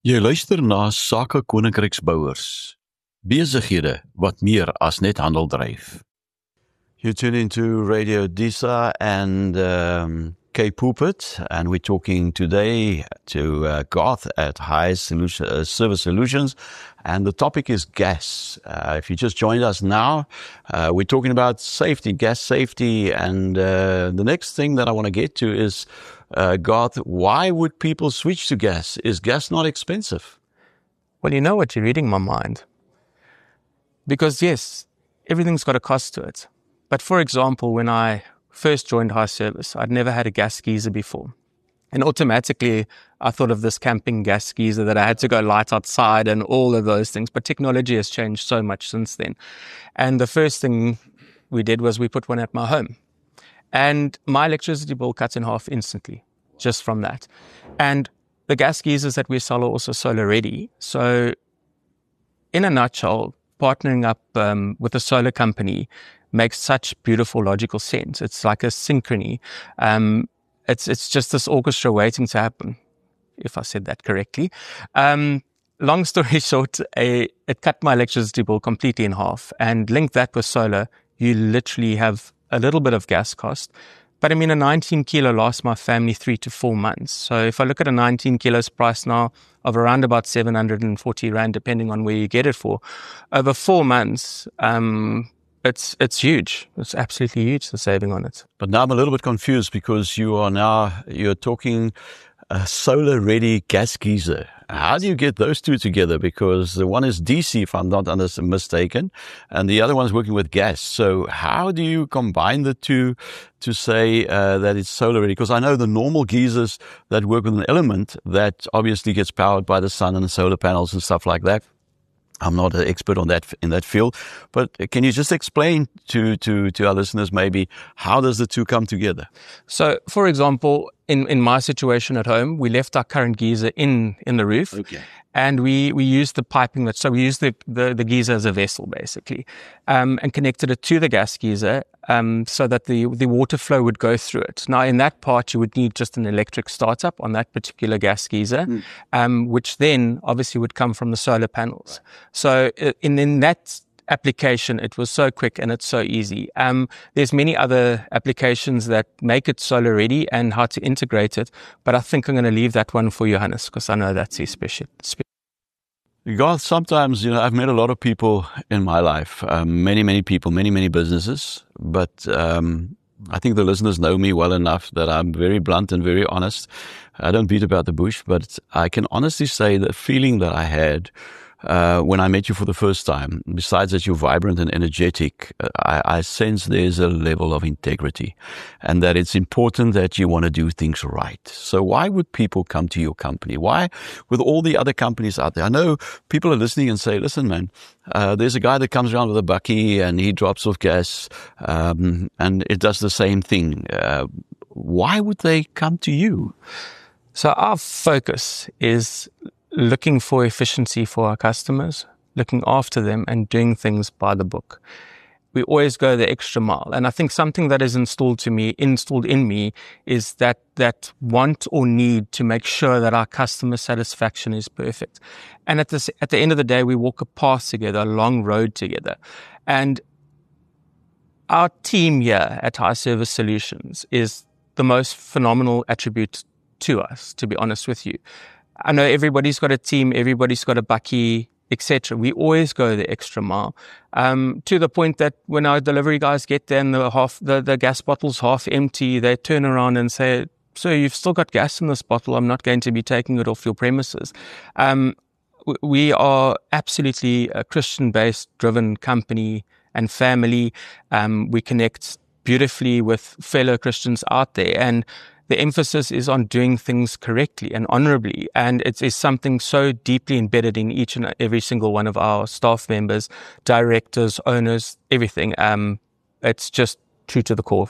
Jy luister na Sake Koninkryksbouers. Besighede wat meer as net handel dryf. You tune into Radio Disa and K-Pulpit, and we're talking today to Garth at High Service Solutions, and the topic is gas. If you just joined us now, we're talking about safety, gas safety, and the next thing that I want to get to is, Garth, why would people switch to gas? Is gas not expensive? Well, you know what, you're reading my mind. Because yes, everything's got a cost to it. But for example, when I first joined High Service, I'd never had a gas geyser before. And automatically, I thought of this camping gas geyser that I had to go light outside and all of those things. But technology has changed so much since then. And the first thing we did was we put one at my home. And my electricity bill cut in half instantly, just from that. And the gas geysers that we sell are also solar ready. So in a nutshell, partnering up with a solar company makes such beautiful logical sense. It's like a synchrony. It's just this orchestra waiting to happen, if I said that correctly. Long story short, it cut my electricity bill completely in half. And link that with solar, you literally have a little bit of gas cost. But I mean, a 19 kilo lasts my family 3 to 4 months. So if I look at a 19 kilos price now of around about 740 Rand, depending on where you get it for, over 4 months, it's huge. It's absolutely huge, the saving on it. But now I'm a little bit confused because you're talking a solar-ready gas geyser. How do you get those two together? Because the one is DC, if I'm not mistaken, and the other one is working with gas. So how do you combine the two to say that it's solar-ready? Because I know the normal geysers that work with an element that obviously gets powered by the sun and the solar panels and stuff like that. I'm not an expert on that in that field, but can you just explain to our listeners maybe how does the two come together? So, for example, in my situation at home, we left our current geyser in the roof, okay, and we used the piping so we used the geyser as a vessel basically, and connected it to the gas geyser, so that the water flow would go through it. Now, in that part, you would need just an electric startup on that particular gas geyser, which then obviously would come from the solar panels. So in that application, it was so quick and it's so easy. There's many other applications that make it solar ready and how to integrate it, but I think I'm going to leave that one for Johannes because I know that's his specialty. Garth, sometimes, I've met a lot of people in my life, many people, many businesses, but I think the listeners know me well enough that I'm very blunt and very honest. I don't beat about the bush, but I can honestly say the feeling that I had when I met you for the first time, besides that you're vibrant and energetic, I sense there's a level of integrity and that it's important that you want to do things right. So why would people come to your company? Why, with all the other companies out there? I know people are listening and say, listen, man, there's a guy that comes around with a bucky and he drops off gas, and it does the same thing. Why would they come to you? So our focus is looking for efficiency for our customers, looking after them and doing things by the book. We always go the extra mile. And I think something that is installed in me is that want or need to make sure that our customer satisfaction is perfect. And at the end of the day, we walk a path together, a long road together. And our team here at High Service Solutions is the most phenomenal attribute to us, to be honest with you. I know everybody's got a team, everybody's got a bucky, etc. We always go the extra mile, to the point that when our delivery guys get there and the gas bottle's half empty, they turn around and say, "Sir, you've still got gas in this bottle. I'm not going to be taking it off your premises." We are absolutely a Christian-based, driven company and family. We connect beautifully with fellow Christians out there, and the emphasis is on doing things correctly and honorably. And it is something so deeply embedded in each and every single one of our staff members, directors, owners, everything. It's just true to the core.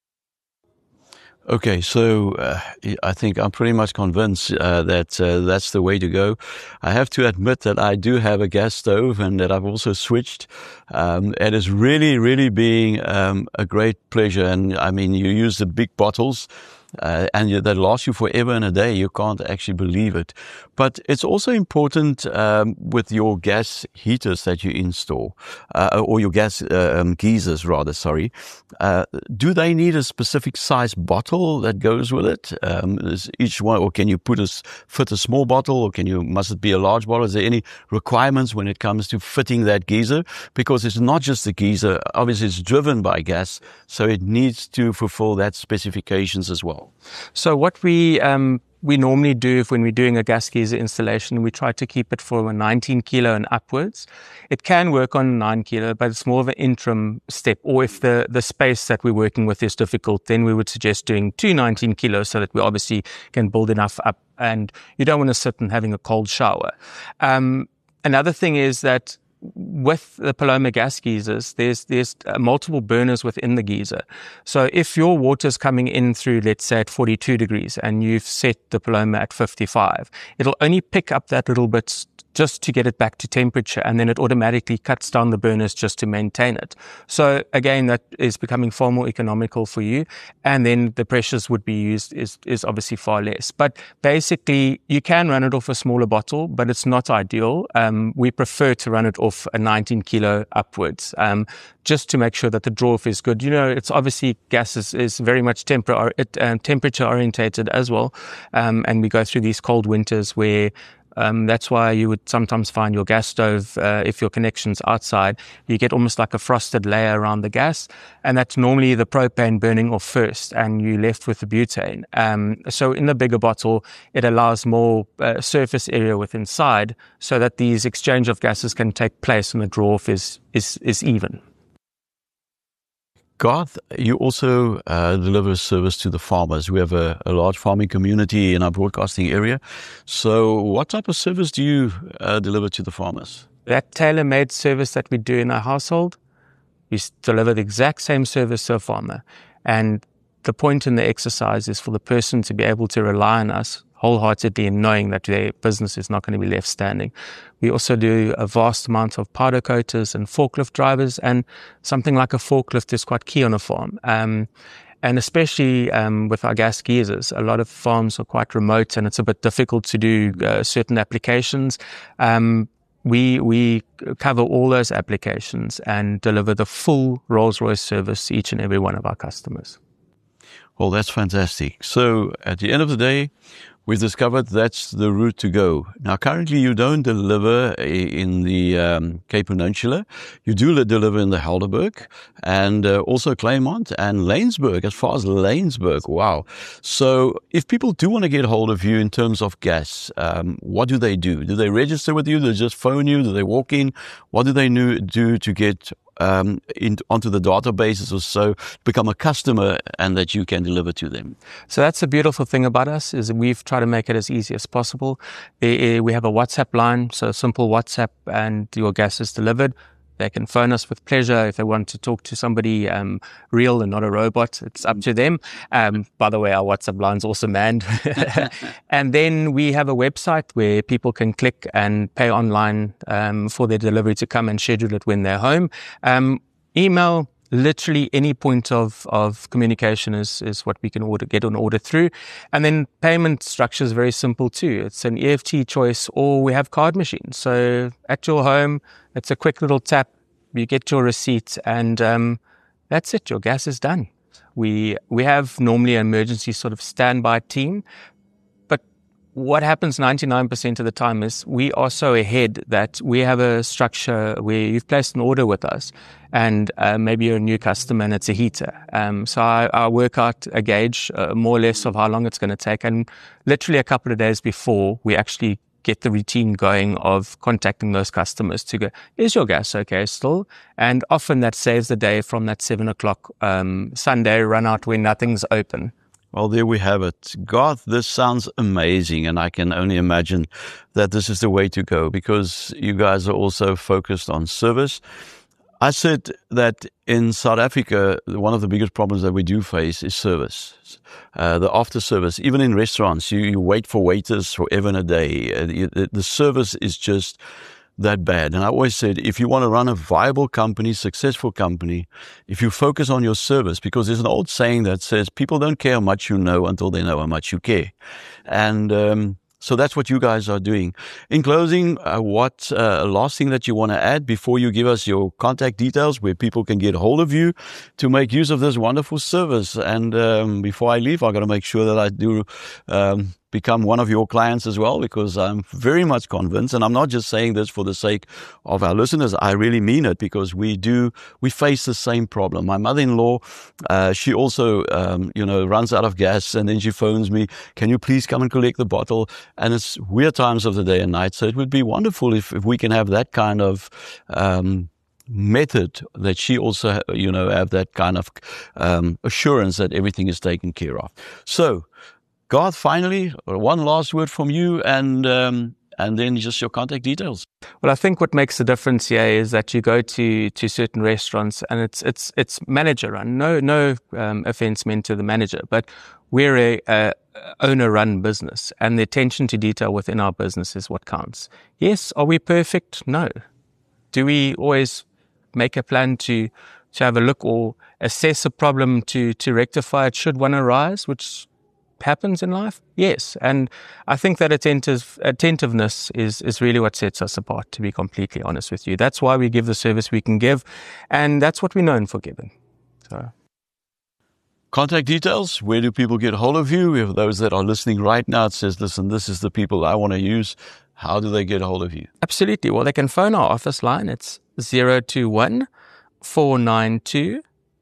Okay, so I think I'm pretty much convinced that that's the way to go. I have to admit that I do have a gas stove and that I've also switched. It is really being a great pleasure. And I mean, you use the big bottles. and they last you forever and a day. You can't actually believe it. But it's also important with your gas heaters that you install, or your gas geysers, rather. Sorry, do they need a specific size bottle that goes with it? Is each one, or can you fit a small bottle, or must it be a large bottle? Is there any requirements when it comes to fitting that geyser? Because it's not just the geyser. Obviously, it's driven by gas, so it needs to fulfill that specifications as well. So what we normally do when we're doing a gas geyser installation, we try to keep it for a 19 kilo and upwards. It can work on 9 kilo, but it's more of an interim step. Or if the space that we're working with is difficult, then we would suggest doing 2 19 kilos so that we obviously can build enough up, and you don't want to sit and having a cold shower. Another thing is that with the Paloma gas geysers, there's multiple burners within the geyser. So if your water's coming in through, let's say, at 42 degrees and you've set the Paloma at 55, it'll only pick up that little bit just to get it back to temperature, and then it automatically cuts down the burners just to maintain it. So again, that is becoming far more economical for you, and then the pressures would be used is obviously far less. But basically, you can run it off a smaller bottle, but it's not ideal. We prefer to run it off a 19 kilo upwards, just to make sure that the draw-off is good. You know, it's obviously gas is very much temperature orientated as well, and we go through these cold winters where that's why you would sometimes find your gas stove, if your connection's outside, you get almost like a frosted layer around the gas, and that's normally the propane burning off first, and you're left with the butane. So in the bigger bottle, it allows more surface area within inside, so that these exchange of gases can take place and the draw-off is even. Garth, you also deliver a service to the farmers. We have a large farming community in our broadcasting area. So what type of service do you deliver to the farmers? That tailor-made service that we do in our household, we deliver the exact same service to a farmer. And the point in the exercise is for the person to be able to rely on us wholeheartedly in knowing that their business is not going to be left standing. We also do a vast amount of powder coaters and forklift drivers, and something like a forklift is quite key on a farm. And especially with our gas geysers, a lot of farms are quite remote and it's a bit difficult to do certain applications. We cover all those applications and deliver the full Rolls-Royce service to each and every one of our customers. Well, that's fantastic. So at the end of the day, we've discovered that's the route to go. Now, currently you don't deliver in the Cape Peninsula. You do deliver in the Helderberg and also Claremont and Laingsburg, as far as Laingsburg. Wow. So if people do want to get hold of you in terms of gas, what do they do? Do they register with you? Do they just phone you? Do they walk in? What do they do to get onto the databases or so, become a customer, and that you can deliver to them? So that's the beautiful thing about us, is we've tried to make it as easy as possible. We have a WhatsApp line, so a simple WhatsApp and your gas is delivered. They can phone us with pleasure if they want to talk to somebody real and not a robot. It's up to them. By the way, our WhatsApp line's also manned. And then we have a website where people can click and pay online for their delivery to come and schedule it when they're home. Email, literally any point of communication is what we can get an order through. And then payment structure is very simple too. It's an EFT choice, or we have card machines. So at your home, it's a quick little tap, you get your receipt, and that's it. Your gas is done. We have normally an emergency sort of standby team. What happens 99% of the time is we are so ahead that we have a structure where you've placed an order with us, and maybe you're a new customer and it's a heater. So I work out a gauge, more or less, of how long it's going to take. And literally a couple of days before, we actually get the routine going of contacting those customers to go, is your gas okay still? And often that saves the day from that 7 o'clock Sunday run out when nothing's open. Well, there we have it. Garth, this sounds amazing, and I can only imagine that this is the way to go, because you guys are also focused on service. I said that in South Africa, one of the biggest problems that we do face is service. The after service, even in restaurants, you wait for waiters forever and a day. The service is just that bad. And I always said, if you want to run a viable company, successful company, if you focus on your service, because there's an old saying that says people don't care how much you know until they know how much you care. And so that's what you guys are doing. In closing, what last thing that you want to add before you give us your contact details where people can get hold of you to make use of this wonderful service? And before I leave, I got to make sure that I do become one of your clients as well, because I'm very much convinced, and I'm not just saying this for the sake of our listeners, I really mean it, because we face the same problem. My mother-in-law, she also, runs out of gas, and then she phones me, can you please come and collect the bottle? And it's weird times of the day and night, so it would be wonderful if we can have that kind of method, that she also, have that kind of assurance that everything is taken care of. So, Garth, finally, one last word from you, and then just your contact details. Well, I think what makes the difference here is that you go to certain restaurants and it's manager run. No offense meant to the manager, but we're a owner run business, and the attention to detail within our business is what counts. Yes, are we perfect? No. Do we always make a plan to have a look or assess a problem to rectify it should one arise, which happens in life? Yes. And I think that attentiveness is really what sets us apart, to be completely honest with you. That's why we give the service we can give, and that's what we're known for giving. So, contact details, where do people get hold of you? If those that are listening right now, it says, listen, this is the people I want to use. How do they get hold of you? Absolutely. Well, they can phone our office line. It's 021 492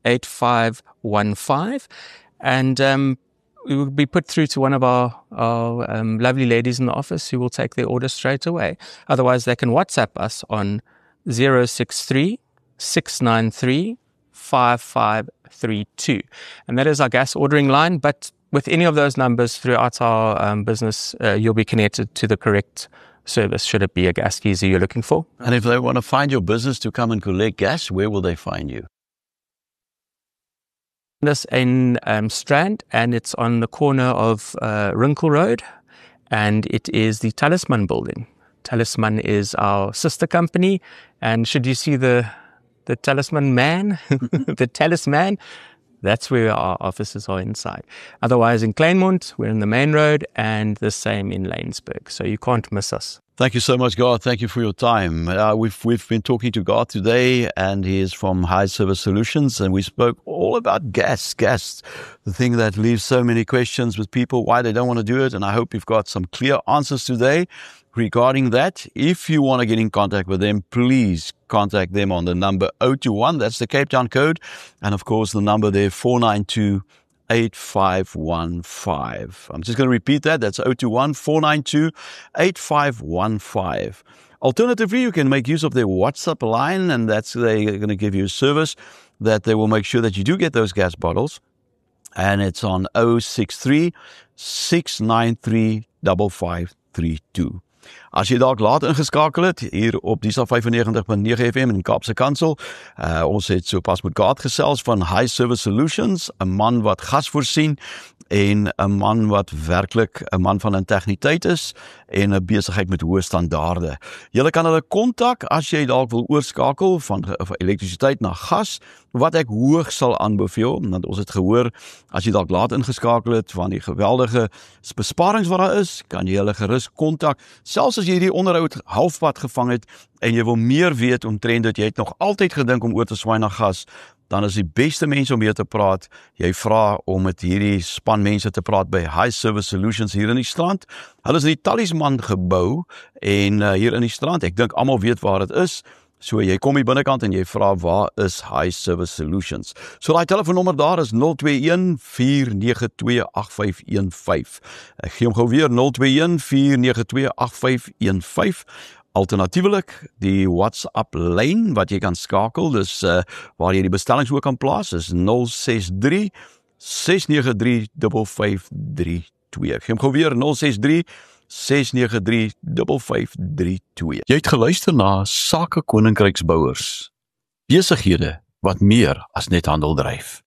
8515. And we will be put through to one of our lovely ladies in the office who will take their order straight away. Otherwise, they can WhatsApp us on 063 693 5532. And that is our gas ordering line. But with any of those numbers throughout our business, you'll be connected to the correct service, should it be a gas geyser you're looking for. And if they want to find your business to come and collect gas, where will they find you? This in Strand, and it's on the corner of Wrinkle Road, and it is the Talisman building. Talisman is our sister company, and should you see the Talisman man, the Talisman, that's where our offices are inside. Otherwise, in Kleinmond, we're in the main road, and the same in Laingsburg, so you can't miss us. Thank you so much, Garth. Thank you for your time. We've been talking to Garth today, and he is from High Service Solutions, and we spoke all about gas, the thing that leaves so many questions with people, why they don't want to do it, and I hope you've got some clear answers today regarding that. If you want to get in contact with them, please contact them on the number 021, that's the Cape Town code, and of course the number there, 492 8515. I'm just going to repeat that. That's 021 492 8515. Alternatively, you can make use of their WhatsApp line, and they're going to give you a service that they will make sure that you do get those gas bottles. And it's on 063 693 5532. As jy dalk laat ingeskakel het hier op Disa 95.9 FM in Kaapse Kansel, ons het sopas met Garth gesels van High Service Solutions, 'n man wat gas voorsien en 'n man wat werklik 'n man van integriteit is en 'n besigheid met hoë standaarde. Jy kan hulle kontak as jy dalk wil oorskakel van elektrisiteit na gas, wat ek hoog sal aanbeveel, want ons het gehoor, as jy dalk laat ingeskakel het van die geweldige besparings wat daar is, kan jy hulle gerus kontak, selfs as jy die onderhoud halfpad gevang het, en jy wil meer weet omtrent dit, jy het nog altyd gedink om oor te swaai na gas, dan is die beste mense om mee te praat, jy vra om met hierdie span mense te praat by High Service Solutions hier in die Strand. Hulle is in die Talisman gebou, en hier in die Strand, ek dink almal weet waar dit is, so jy kom hier binnekant en jy vra waar is High Service Solutions. So die telefoonnommer daar is 021 492 8515. Ek gee hom gou weer, 021 492 8515. Alternatiewelik, die WhatsApp lyn wat jy kan skakel, dis waar jy die bestellings ook kan plaas, is 063 693 5532. Ek gee hom gou weer, 063 693 5532. Jy het geluister na Sake Koninkryksbouers. Besighede wat meer as net handel dryf.